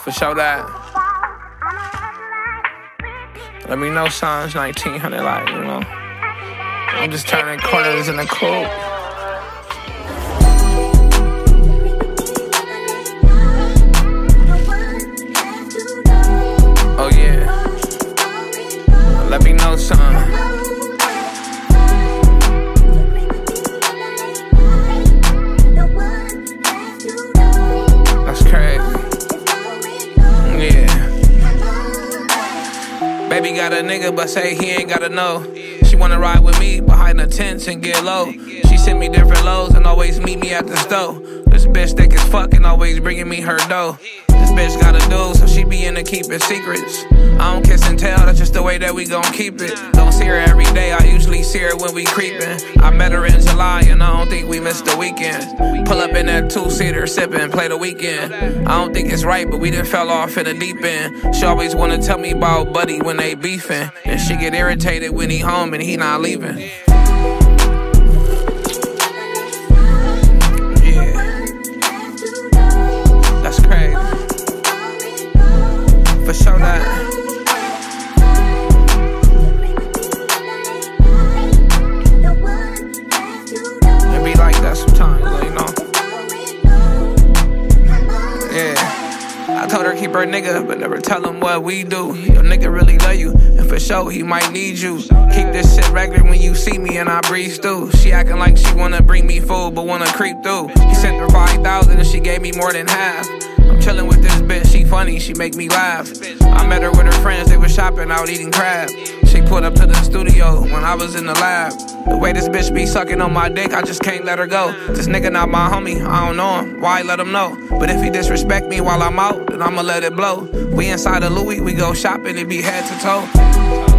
For sure that. Let me know, signs 1900, like, you know. I'm just turning corners in the coupe. Oh yeah. Let me know, son. That's crazy. Yeah. Baby got a nigga, but say he ain't gotta know. She wanna ride with me behind the tents and get low. She send me different lows and always meet me at the store. This bitch thick as fuck and always bringing me her dough. This bitch got a dude, so she be into keeping secrets. I don't kiss and tell, that's just the way that we gon' keep it. Don't see her every day, I usually see her when we creepin'. I met her in July and I don't think we missed the weekend. Pull up in that two-seater, sippin', play the weekend. I don't think it's right, but we done fell off in the deep end. She always wanna tell me about Buddy when they beefin'. And she get irritated when he home and he not leaving. Yeah. That's crazy. For sure that. It be like that sometimes, you know. Yeah. I told her keep her nigga, but never tell him what we do. Your nigga really love you, and for sure he might need you. Keep this shit regular when you see me and I breeze through. She acting like she wanna bring me food, but wanna creep through. He sent her 5,000 and she gave me more than half. I'm chillin' with this bitch, she funny, she make me laugh. I met her with her friends, they was shopping out eating crab. She pulled up to the studio when I was in the lab. The way this bitch be sucking on my dick, I just can't let her go. This nigga not my homie, I don't know him, why let him know? But if he disrespect me while I'm out, then I'ma let it blow. We inside of Louis, we go shopping, it be head to toe.